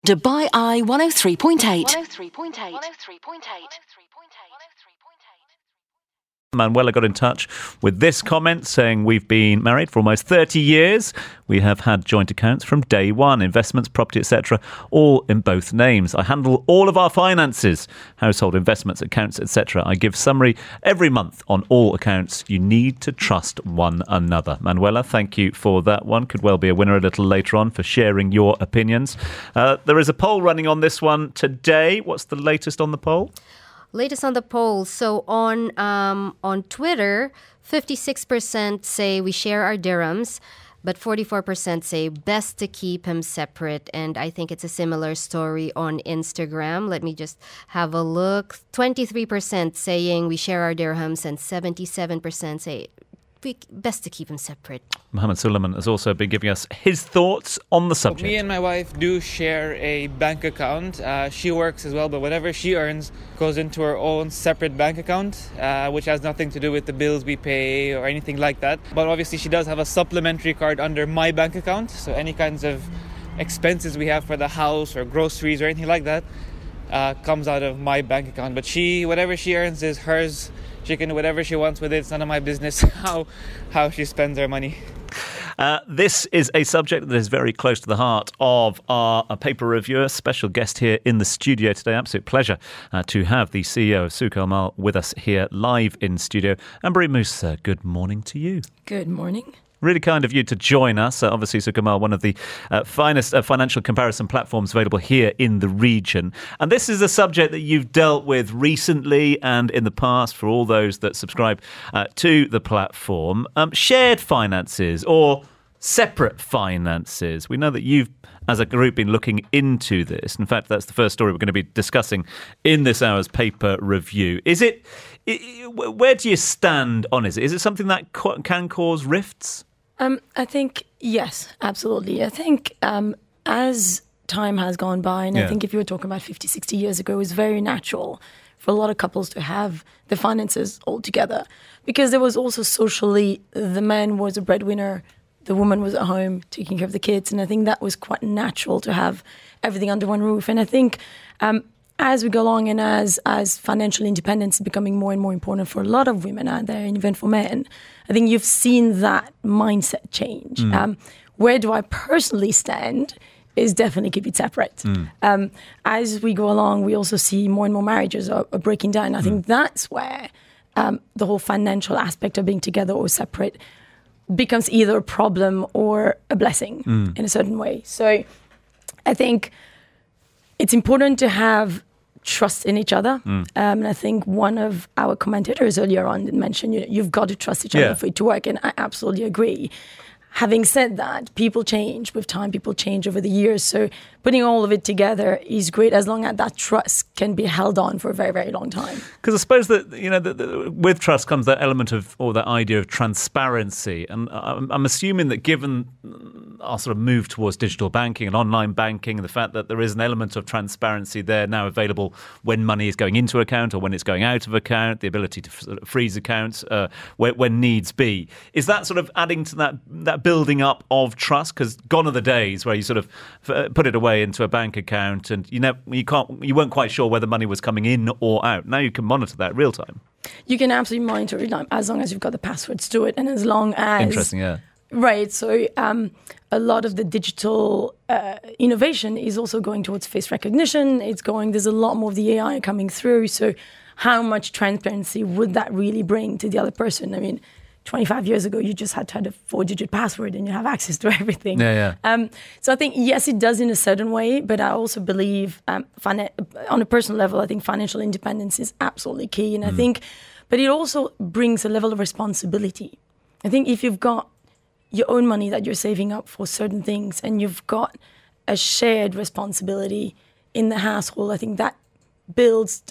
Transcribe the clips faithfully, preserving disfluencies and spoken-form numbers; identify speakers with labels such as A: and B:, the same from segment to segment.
A: Dubai Eye one oh three point eight.
B: Manuela got in touch with this comment saying, we've been married for almost thirty years. We have had joint accounts from day one, investments, property, et cetera, all in both names. I handle all of our finances, household investments, accounts, et cetera. I give summary every month on all accounts. You need to trust one another. Manuela, thank you for that one. Could well be a winner a little later on for sharing your opinions. Uh, there is a poll running on this one today. What's the latest on the poll?
C: Latest on the poll. So on um, on Twitter, fifty-six percent say we share our dirhams, but forty-four percent say best to keep him separate. And I think it's a similar story on Instagram. Let me just have a look. twenty-three percent saying we share our dirhams, and seventy-seven percent say we best to keep him separate.
B: Mohammed Suleiman has also been giving us his thoughts on the subject.
D: Me and my wife do share a bank account. Uh, she works as well, but whatever she earns goes into her own separate bank account, uh, which has nothing to do with the bills we pay or anything like that. But obviously she does have a supplementary card under my bank account, so any kinds of expenses we have for the house or groceries or anything like that uh, comes out of my bank account. But she, whatever she earns is hers. She can do whatever she wants with it. It's none of my business how how she spends her money.
B: Uh, this is a subject that is very close to the heart of our, our paper reviewer, special guest here in the studio today. Absolute pleasure uh, to have the C E O of Souq Al Mal with us here live in studio. Amber Musa, good morning to you.
E: Good morning.
B: Really kind of you to join us. Uh, obviously, Souq Al Mal, one of the uh, finest uh, financial comparison platforms available here in the region. And this is a subject that you've dealt with recently and in the past for all those that subscribe uh, to the platform. Um, shared finances or separate finances. We know that you've, as a group, been looking into this. In fact, that's the first story we're going to be discussing in this hour's paper review. Is it, it where do you stand on it? Is it something that co- can cause rifts?
E: Um, I think, yes, absolutely. I think um, as time has gone by, and yeah. I think if you were talking about fifty, sixty years ago, it was very natural for a lot of couples to have the finances all together, because there was also socially, the man was a breadwinner, the woman was at home taking care of the kids, and I think that was quite natural to have everything under one roof. And I think um, as we go along and as as financial independence is becoming more and more important for a lot of women out there, and even for men, I think you've seen that mindset change. Mm. Um, where do I personally stand is definitely keep it separate. Mm. Um, as we go along, we also see more and more marriages are, are breaking down. I mm. think that's where um, the whole financial aspect of being together or separate becomes either a problem or a blessing mm. in a certain way. So I think it's important to have trust in each other. Mm. Um, and I think one of our commentators earlier on mentioned, you know, you've got to trust each other yeah. for it to work. And I absolutely agree. Having said that, people change with time, people change over the years. So putting all of it together is great as long as that trust can be held on for a very, very long time.
B: Because I suppose that, you know, the, the, with trust comes that element of, or that idea of transparency. And I'm, I'm assuming that given our sort of move towards digital banking and online banking, and the fact that there is an element of transparency there now available when money is going into account or when it's going out of account, the ability to f- freeze accounts uh, when, when needs be. Is that sort of adding to that that building up of trust? Because gone are the days where you sort of f- put it away into a bank account and you never, you can't, you weren't quite sure whether money was coming in or out. Now you can monitor that real time.
E: You can absolutely monitor it as long as you've got the passwords to it, and as long as
B: interesting, yeah.
E: Right. So um, a lot of the digital uh, innovation is also going towards face recognition. It's going. There's a lot more of the A I coming through. So how much transparency would that really bring to the other person? I mean, twenty-five years ago, you just had to have a four-digit password and you have access to everything.
B: Yeah, yeah.
E: Um, so I think, yes, it does in a certain way, but I also believe um, fin- on a personal level, I think financial independence is absolutely key. And mm. I think, but it also brings a level of responsibility. I think if you've got your own money that you're saving up for certain things and you've got a shared responsibility in the household, I think that builds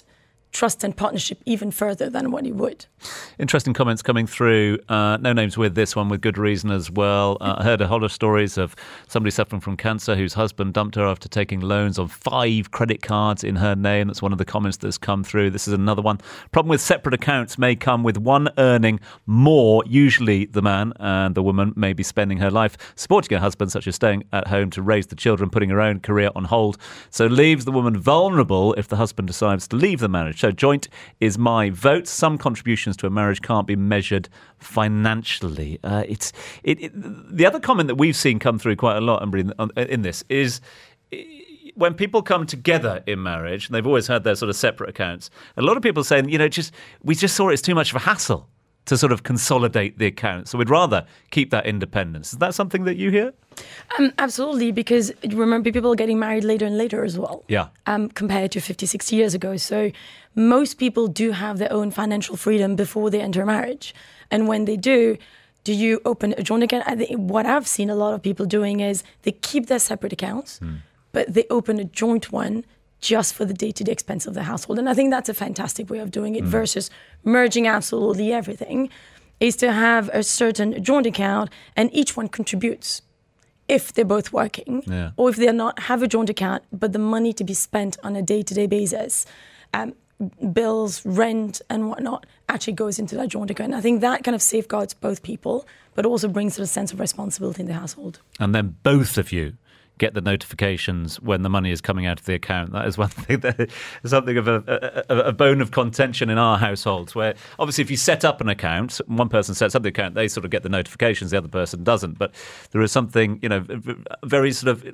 E: trust and partnership even further than what you would.
B: Interesting comments coming through. Uh, no names with this one, with good reason as well. Uh, I heard a whole lot of stories of somebody suffering from cancer whose husband dumped her after taking loans on five credit cards in her name. That's one of the comments that's come through. This is another one. Problem with separate accounts may come with one earning more, usually the man, and the woman may be spending her life supporting her husband, such as staying at home to raise the children, putting her own career on hold. So leaves the woman vulnerable if the husband decides to leave the marriage. So joint is my vote. Some contributions to a marriage can't be measured financially. Uh, it's it, it, the other comment that we've seen come through quite a lot in, in this is when people come together in marriage, and they've always had their sort of separate accounts, a lot of people are saying, you know, just we just saw it's too much of a hassle to sort of consolidate the accounts. So we'd rather keep that independence. Is that something that you hear?
E: Um, absolutely, because remember, people are getting married later and later as well.
B: Yeah. Um,
E: compared to fifty, sixty years ago. So most people do have their own financial freedom before they enter marriage. And when they do, do you open a joint account? I think what I've seen a lot of people doing is they keep their separate accounts, mm. but they open a joint one just for the day-to-day expense of the household. And I think that's a fantastic way of doing it mm. versus merging absolutely everything, is to have a certain joint account and each one contributes. If they're both working, yeah. or if they're not, have a joint account, but the money to be spent on a day-to-day basis, um, bills, rent, and whatnot, actually goes into that joint account. And I think that kind of safeguards both people, but also brings a sense of responsibility in the household.
B: And then both of you get the notifications when the money is coming out of the account. That is one thing that is something of a, a, a bone of contention in our households, where obviously if you set up an account, one person sets up the account, they sort of get the notifications, the other person doesn't. But there is something, you know, very sort of,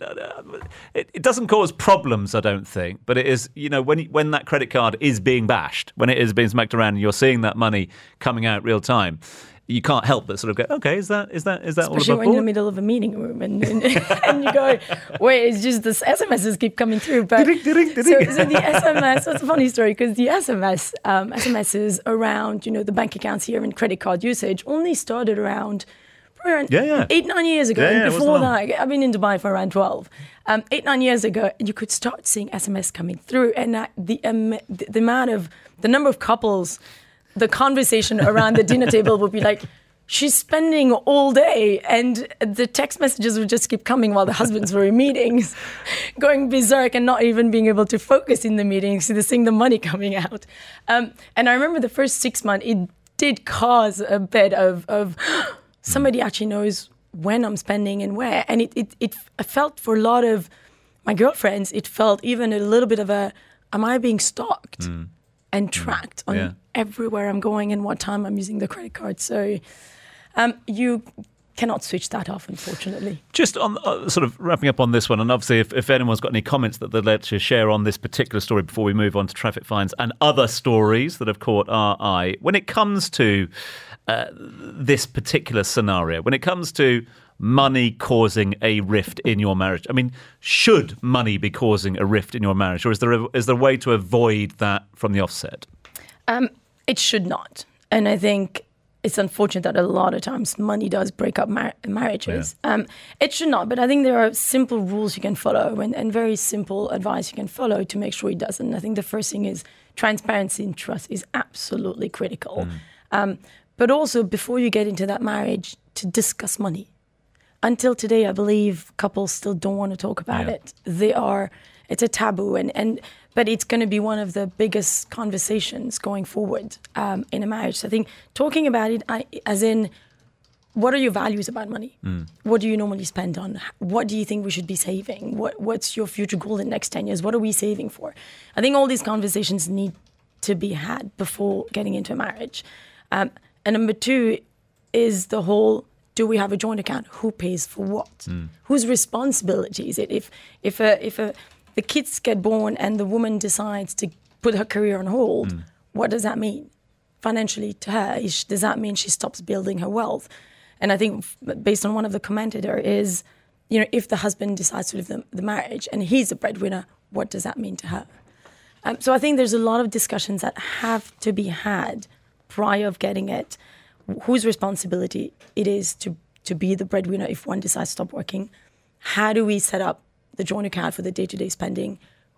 B: it, it doesn't cause problems, I don't think, but it is, you know, when when that credit card is being bashed, when it is being smacked around and you're seeing that money coming out real time, you can't help but sort of go, okay, is that is that is that
E: Especially
B: all about?
E: When you're in the middle of a meeting room and, and, and you go, wait, it's just the S M Ses keep coming through. But so, so the S M S, so it's a funny story because the S M S um, S M Ses around, you know, the bank accounts here and credit card usage only started around around yeah, yeah. eight, nine years ago.
B: Yeah, yeah,
E: and before that, I've been in Dubai for around twelve. Um, eight, nine years ago, you could start seeing S M S coming through, and uh, the, um, the the amount of the number of couples, the conversation around the dinner table would be like, she's spending all day, and the text messages would just keep coming while the husbands were in meetings, going berserk and not even being able to focus in the meetings, so they're seeing the money coming out. Um, and I remember the first six months, it did cause a bit of, of somebody actually knows when I'm spending and where. And it, it, it felt for a lot of my girlfriends, it felt even a little bit of a, am I being stalked mm. and tracked mm. on yeah. everywhere I'm going and what time I'm using the credit card. So um, you cannot switch that off, unfortunately. Just
B: on uh, sort of wrapping up on this one, and obviously if, if anyone's got any comments that they'd like to share on this particular story before we move on to traffic fines and other stories that have caught our eye, when it comes to uh, this particular scenario, when it comes to money causing a rift in your marriage, I mean, should money be causing a rift in your marriage, or is there a, is there a way to avoid that from the offset? Um, it should not. And I think it's unfortunate that a lot of times money does break up mar- marriages. Yeah. Um, it should not, but I think there are simple rules you can follow and, and very simple advice you can follow to make sure it doesn't. I think the first thing is transparency and trust is absolutely critical. Mm. Um, but also, before you get into that marriage, to discuss money. Until today, I believe couples still don't want to talk about yeah. it. They are, it's a taboo, and, and but it's going to be one of the biggest conversations going forward um, in a marriage. So I think talking about it, I, as in, what are your values about money? Mm. What do you normally spend on? What do you think we should be saving? What What's your future goal in the next ten years? What are we saving for? I think all these conversations need to be had before getting into a marriage. Um, and number two is the whole, do we have a joint account? Who pays for what? Mm. Whose responsibility is it? If if a, if a, the kids get born and the woman decides to put her career on hold, mm. what does that mean financially to her? Is, does that mean she stops building her wealth? And I think based on one of the commentator is, you know, if the husband decides to leave the, the marriage and he's a breadwinner, what does that mean to her? Um, so I think there's a lot of discussions that have to be had prior of getting it. Whose responsibility it is to, to be the breadwinner if one decides to stop working? How do we set up the joint account for the day-to-day spending?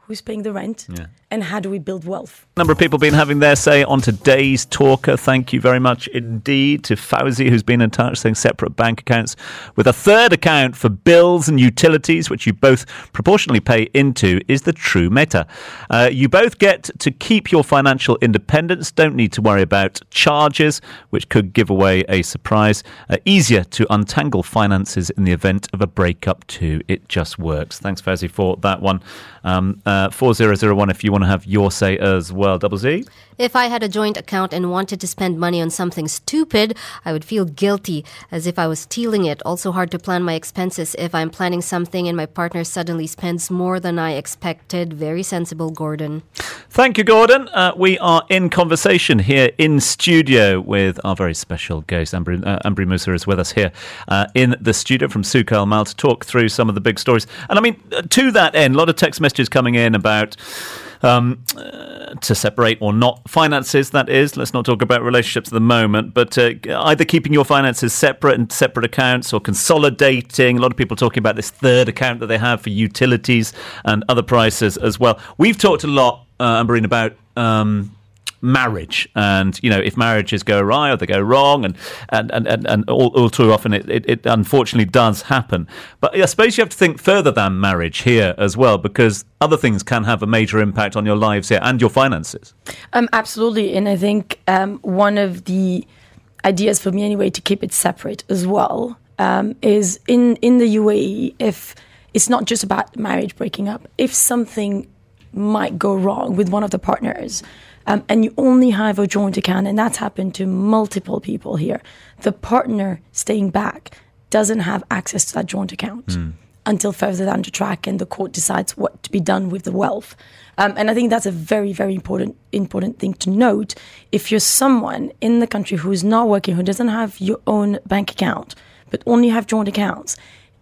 E: who's paying the rent,
B: Yeah.
E: and how do we build wealth?
B: A number of people been having their say on today's talker. Thank you very much indeed to Fauzi, who's been in touch, saying separate bank accounts with a third account for bills and utilities, which you both proportionally pay into, is the true meta. Uh, you both get to keep your financial independence, don't need to worry about charges, which could give away a surprise. Uh, easier to untangle finances in the event of a breakup too. It just works. Thanks, Fauzi, for that one. Um, uh, four zero zero one if you want to have your say as well. Double Z?
C: If I had a joint account and wanted to spend money on something stupid, I would feel guilty, as if I was stealing it. Also hard to plan my expenses if I'm planning something and my partner suddenly spends more than I expected. Very sensible, Gordon.
B: Thank you, Gordon. Uh, we are in conversation here in studio with our very special guest. Ambry, uh, Ambry Musa is with us here uh, in the studio from Souk Al Mal to talk through some of the big stories. And I mean, to that end, a lot of text messages coming in about Um, uh, to separate or not finances, that is. Let's not talk about relationships at the moment, but uh, either keeping your finances separate and separate accounts or consolidating. A lot of people talking about this third account that they have for utilities and other prices as well. We've talked a lot, uh, Amberine, about um, marriage and, you know, if marriages go awry or they go wrong, and and, and, and, and all, all too often it, it, it unfortunately does happen. But I suppose you have to think further than marriage here as well, because other things can have a major impact on your lives here and your finances.
E: Um, absolutely. And I think um, one of the ideas for me anyway to keep it separate as well um, is in, in the U A E, if it's not just about marriage breaking up, if something might go wrong with one of the partners, Um, and you only have a joint account, and that's happened to multiple people here, the partner staying back doesn't have access to that joint account mm. until further down the track and the court decides what to be done with the wealth. Um, and I think that's a very, very important important thing to note. If you're someone in the country who is not working, who doesn't have your own bank account, but only have joint accounts,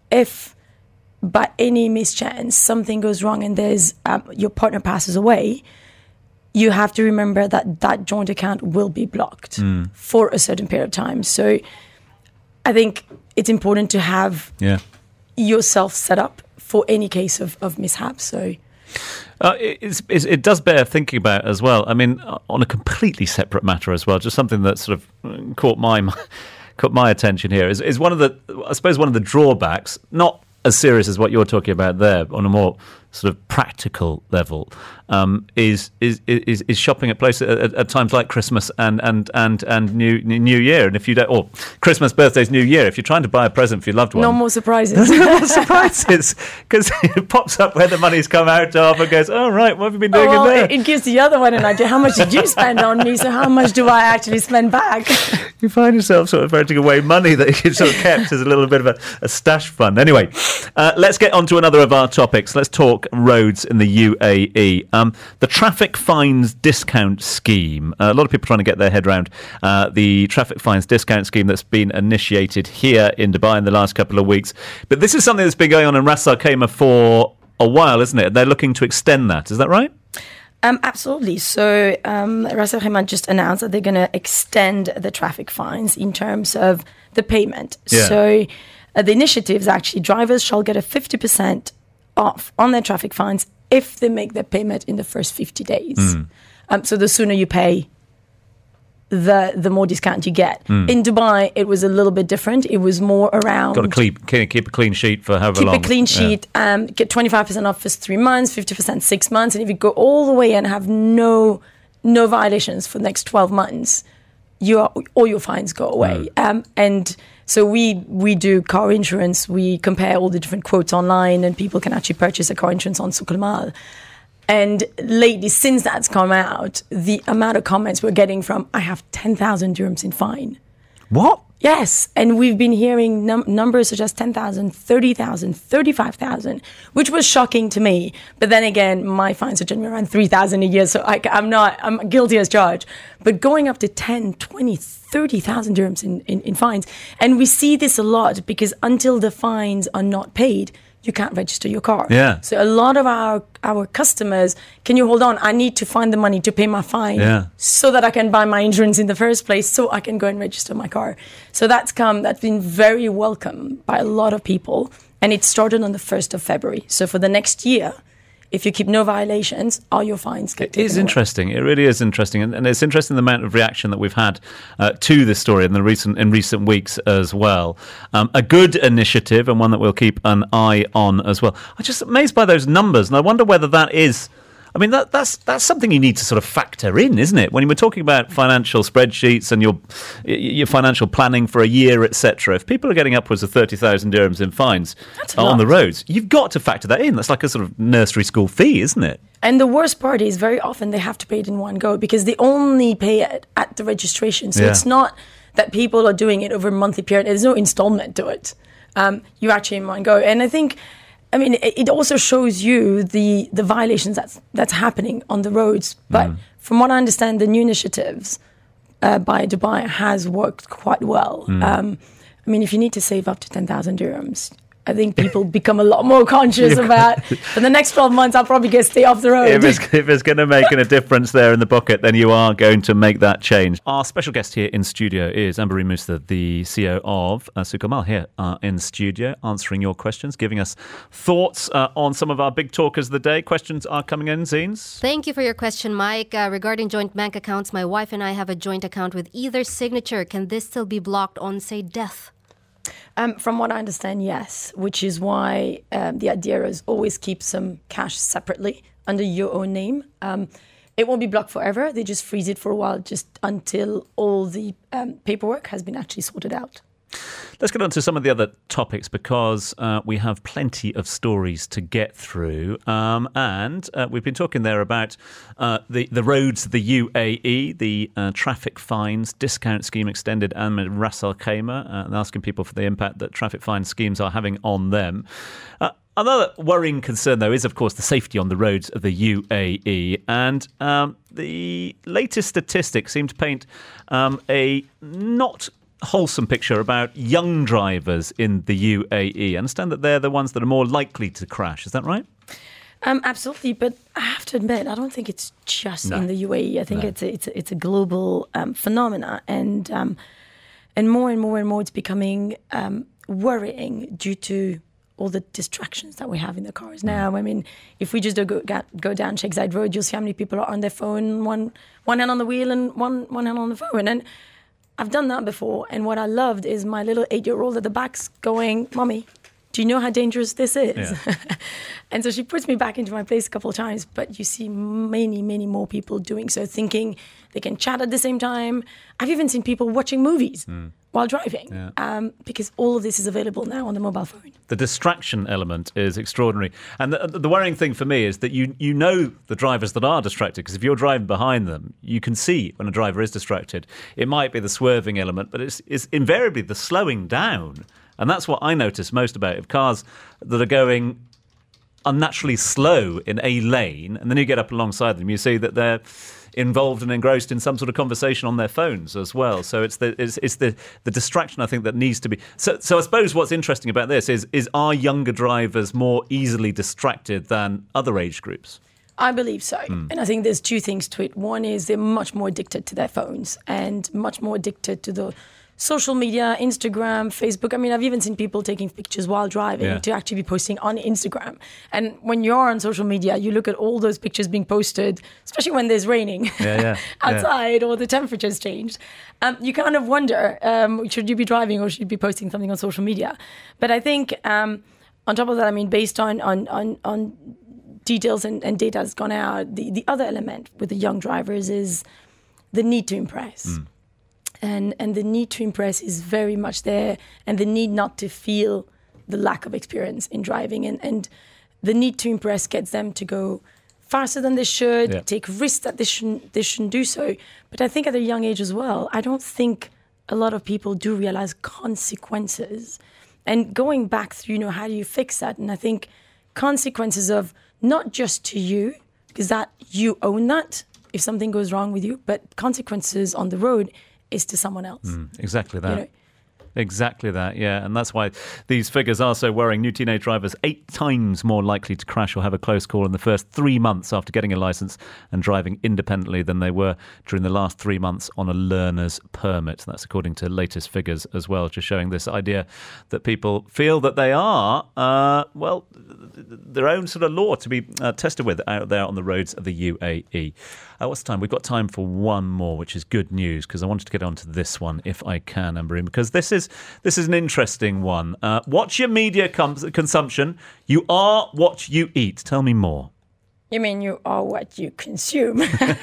E: if by any mischance something goes wrong and there's um, your partner passes away, you have to remember that that joint account will be blocked mm. for a certain period of time. So I think it's important to have
B: yeah.
E: yourself set up for any case of, of mishap. So
B: uh, it's, it's, it does bear thinking about as well. I mean, on a completely separate matter as well, just something that sort of caught my caught my attention here is, is one of the, I suppose, one of the drawbacks, not as serious as what you're talking about there, on a more sort of practical level, um, is, is is is shopping at places at, at times like Christmas and and and and New New Year. And if you don't, or Christmas, birthdays, New Year, if you're trying to buy a present for your loved one,
E: no more surprises.
B: no more surprises, because it pops up where the money's come out of and goes, oh right, what have you been doing
E: oh, well,
B: in there?
E: It, it gives the other one an idea. How much did you spend on me? So how much do I actually spend back?
B: You find yourself sort of voting away money that you sort of kept as a little bit of a, a stash fund. Anyway, uh, let's get on to another of our topics. Let's talk roads in the U A E. Um, the traffic fines discount scheme. Uh, a lot of people trying to get their head around uh, the traffic fines discount scheme that's been initiated here in Dubai in the last couple of weeks. But this is something that's been going on in Ras Al Khaimah for a while, isn't it? They're looking to extend that. Is that right?
E: Um, absolutely. So um, Ras Al Khaimah just announced that they're going to extend the traffic fines in terms of the payment.
B: Yeah.
E: So uh, the initiative is actually drivers shall get a fifty percent off on their traffic fines if they make their payment in the first fifty days. Mm. Um, so the sooner you pay, the the more discount you get. Mm. In Dubai, it was a little bit different. It was more around...
B: Got to keep, keep a clean sheet for however
E: keep
B: long.
E: Keep a clean sheet, yeah. um, get twenty-five percent off for three months, fifty percent six months, and if you go all the way and have no no violations for the next twelve months, you are, all your fines go away. Mm. Um, and so we we do car insurance. We compare all the different quotes online, and people can actually purchase a car insurance on Souk Al Mal. And lately, since that's come out, the amount of comments we're getting from, I have ten thousand dirhams in fine.
B: What?
E: Yes. And we've been hearing num- numbers such as ten thousand, thirty thousand, thirty-five thousand, which was shocking to me. But then again, my fines are generally around three thousand a year, so I, I'm not, I'm guilty as charged. But going up to ten, twenty, thirty thousand dirhams in, in, in fines. And we see this a lot because until the fines are not paid, you can't register your car.
B: Yeah.
E: So a lot of our, our customers, can you hold on? I need to find the money to pay my fine
B: yeah.
E: so that I can buy my insurance in the first place, so I can go and register my car. So that's come, that's been very welcome by a lot of people. And it started on the first of February. So for the next year, if you keep no violations, all your fines get
B: It
E: taken
B: is
E: away.
B: interesting. It really is interesting, and, and it's interesting the amount of reaction that we've had uh, to this story in the recent in recent weeks as well. Um, a good initiative and one that we'll keep an eye on as well. I'm just amazed by those numbers, and I wonder whether that is. I mean, that, that's that's something you need to sort of factor in, isn't it? When we're talking about financial spreadsheets and your your financial planning for a year, et cetera, if people are getting upwards of thirty thousand dirhams in fines on
E: lot.
B: the roads, you've got to factor that in. That's like a sort of nursery school fee, isn't it?
E: And the worst part is very often they have to pay it in one go because they only pay it at the registration. So
B: Yeah.
E: it's not that people are doing it over a monthly period. There's no installment to it. Um, you actually in one go. And I think, I mean, it, it also shows you the, the violations that's, that's happening on the roads. But
B: Mm.
E: from what I understand, the new initiatives uh, by Dubai has worked quite well.
B: Mm.
E: Um, I mean, if you need to save up to ten thousand dirhams, I think people become a lot more conscious about, for the next twelve months, I'll probably get stay off the road.
B: If it's, if it's going to make a difference there in the pocket, then you are going to make that change. Our special guest here in studio is Ambari Musa, the C E O of uh, Suqamal, here uh, in studio, answering your questions, giving us thoughts uh, on some of our big talkers of the day. Questions are coming in, Zines.
C: Thank you for your question, Mike. Uh, regarding joint bank accounts, my wife and I have a joint account with either signature. Can this still be blocked on, say, death?
E: Um, from what I understand, yes, which is why um, the idea is always keep some cash separately under your own name. Um, it won't be blocked forever. They just freeze it for a while, just until all the um, paperwork has been actually sorted out.
B: Let's get on to some of the other topics because uh, we have plenty of stories to get through. Um, and uh, we've been talking there about uh, the, the roads of the U A E, the uh, traffic fines discount scheme extended and Ras Al Khaimah, uh, and asking people for the impact that traffic fine schemes are having on them. Uh, Another worrying concern, though, is, of course, the safety on the roads of the U A E. And um, the latest statistics seem to paint um, a not wholesome picture about young drivers in the U A E. I understand that they're the ones that are more likely to crash. Is that right?
E: Um, absolutely, but I have to admit, I don't think it's just
B: No.
E: in the U A E. I think
B: No.
E: it's a, it's a, it's a global um, phenomena, and um, and more and more and more, it's becoming um, worrying due to all the distractions that we have in the cars now. I mean, if we just go go, go down Sheikh Zayed Road, you'll see how many people are on their phone, one one hand on the wheel and one one hand on the phone, and I've done that before, and what I loved is my little eight-year-old at the back's going, "Mommy, do you know how dangerous this is?"
B: Yeah.
E: And so she puts me back into my place a couple of times, but you see many, many more people doing so, thinking they can chat at the same time. I've even seen people watching movies
B: Mm.
E: while driving,
B: Yeah.
E: um, because all of this is available now on the mobile phone.
B: The distraction element is extraordinary. And the, the worrying thing for me is that you you know the drivers that are distracted, because if you're driving behind them, you can see when a driver is distracted. It might be the swerving element, but it's, it's invariably the slowing down. And that's what I notice most about it. Cars that are going unnaturally slow in a lane, and then you get up alongside them, you see that they're involved and engrossed in some sort of conversation on their phones as well. So it's the it's, it's the the distraction, I think, that needs to be. So so I suppose what's interesting about this is is are younger drivers more easily distracted than other age groups?
E: I believe so. And I think there's two things to it. One is they're much more addicted to their phones and much more addicted to the social media, Instagram, Facebook. I mean, I've even seen people taking pictures while driving
B: Yeah.
E: to actually be posting on Instagram. And when you're on social media, you look at all those pictures being posted, especially when there's raining
B: Yeah, yeah,
E: outside or the temperature's changed. Um, you kind of wonder, um, should you be driving or should you be posting something on social media? But I think um, on top of that, I mean, based on on on, on details and, and data has gone out, the, the other element with the young drivers is the need to impress.
B: Mm.
E: And and the need to impress is very much there, and the need not to feel the lack of experience in driving. And, and the need to impress gets them to go faster than they should,
B: Yeah.
E: take risks that they shouldn't, they shouldn't do so. But I think at a young age as well, I don't think a lot of people do realize consequences. And going back through, you know, how do you fix that? And I think consequences of not just to you, because that you own that if something goes wrong with you, but consequences on the road is to someone else.
B: Mm, exactly that.
E: You know,
B: Exactly that, yeah. And that's why these figures are so worrying. New teenage drivers eight times more likely to crash or have a close call in the first three months after getting a licence and driving independently than they were during the last three months on a learner's permit. That's according to latest figures as well, just showing this idea that people feel that they are, uh, well, their own sort of law to be uh, tested with out there on the roads of the U A E. Uh, what's the time? We've got time for one more, which is good news, because I wanted to get onto this one if I can, Amberine, because this is this is an interesting one. Uh, watch your media com- consumption. You are what you eat. Tell me more.
E: You mean you are what you consume?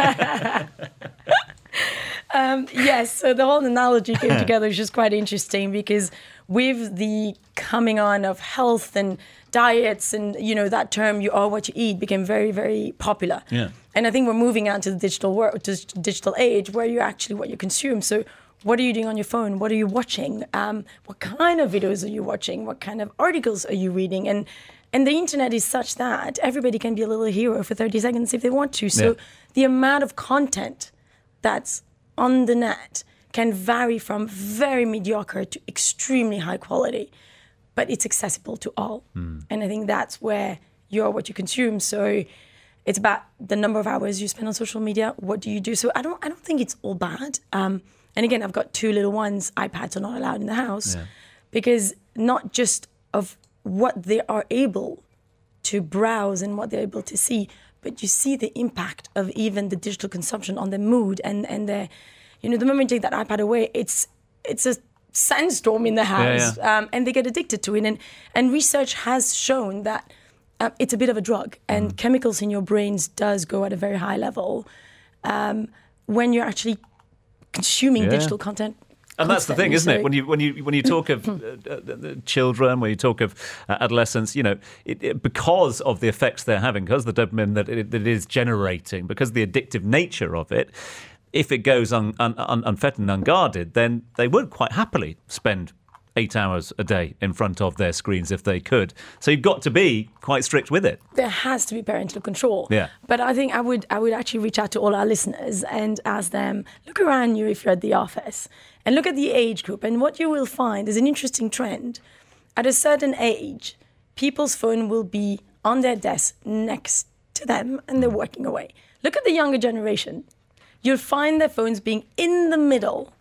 E: um, yes, so the whole analogy came together, which is quite interesting, because with the coming on of health and diets and, you know, that term, you are what you eat, became very, very popular.
B: Yeah.
E: And I think we're moving on to the digital world, to digital age, where you're actually what you consume. So what are you doing on your phone? What are you watching? Um, what kind of videos are you watching? What kind of articles are you reading? And and the internet is such that everybody can be a little hero for thirty seconds if they want to. So
B: yeah.
E: the amount of content that's on the net can vary from very mediocre to extremely high quality, but it's accessible to all. Mm. And I think that's where you're what you consume. So it's about the number of hours you spend on social media. What do you do? So I don't I don't think it's all bad. Um, and again, I've got two little ones. iPads are not allowed in the house
B: yeah.
E: because not just of what they are able to browse and what they're able to see, but you see the impact of even the digital consumption on their mood and, and their, you know, the moment you take that iPad away, it's it's a sandstorm in the house,
B: yeah, yeah.
E: Um, and they get addicted to it. And, and research has shown that uh, it's a bit of a drug, and mm. chemicals in your brains does go at a very high level um, when you're actually consuming
B: yeah.
E: digital content.
B: And that's the thing, isn't it? When you when you when you talk of uh, uh, children, when you talk of uh, adolescents, you know, it, it, because of the effects they're having, because of the dopamine that it, that it is generating, because of the addictive nature of it, if it goes un, un, un, unfed and unguarded, then they would quite happily spend eight hours a day in front of their screens if they could. So you've got to be quite strict with it.
E: There has to be parental control.
B: Yeah.
E: But I think I would I would actually reach out to all our listeners and ask them, look around you if you're at the office and look at the age group. And what you will find is an interesting trend. At a certain age, people's phone will be on their desk next to them and they're working away. Look at the younger generation. You'll find their phones being in the middle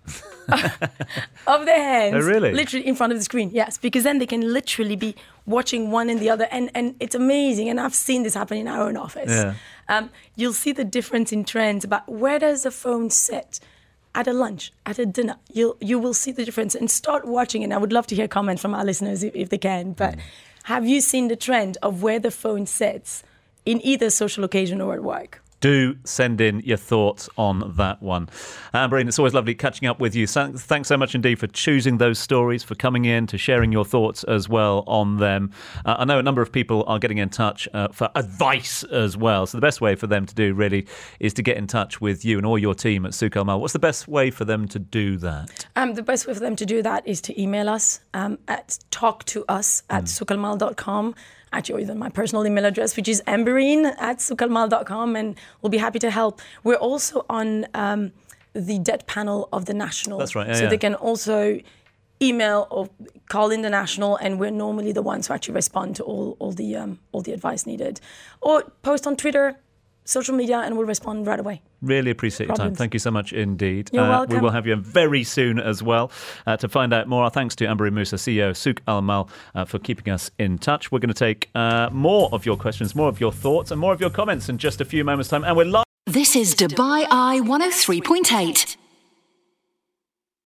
E: of their hands.
B: Oh, really?
E: Literally in front of the screen, yes. Because then they can literally be watching one and the other. And, and it's amazing. And I've seen this happen in our own office.
B: Yeah.
E: Um, you'll see the difference in trends about where does the phone sit at a lunch, at a dinner. You'll, you will see the difference and start watching. And I would love to hear comments from our listeners if, if they can. But mm. have you seen the trend of where the phone sits in either social occasion or at work?
B: Do send in your thoughts on that one. Amberine, it's always lovely catching up with you. So, thanks so much indeed for choosing those stories, for coming in, to sharing your thoughts as well on them. Uh, I know a number of people are getting in touch uh, for advice as well. So the best way for them to do really is to get in touch with you and all your team at Suk Al-Mal. What's the best way for them to do that?
E: Um, the best way for them to do that is to email us um, at talk to us at mm. suk al mal dot com. Actually, or even my personal email address, which is amberine at suk al mal dot com, and we'll be happy to help. We're also on um, the debt panel of the National.
B: That's right. Yeah,
E: so
B: yeah.
E: they can also email or call in the National, and we're normally the ones who actually respond to all, all the um, all the advice needed. Or post on Twitter, social media, and we'll respond right away.
B: Really appreciate your
E: Problems.
B: time. Thank you so much indeed.
E: You're
B: uh,
E: welcome.
B: We will have you very soon as well. Uh, to find out more, our thanks to Amberine Moussa, C E O of Suk Al-Mal, uh, for keeping us in touch. We're going to take uh, more of your questions, more of your thoughts, and more of your comments in just a few moments' time. And we're live.
A: This is Dubai Eye one oh three point eight.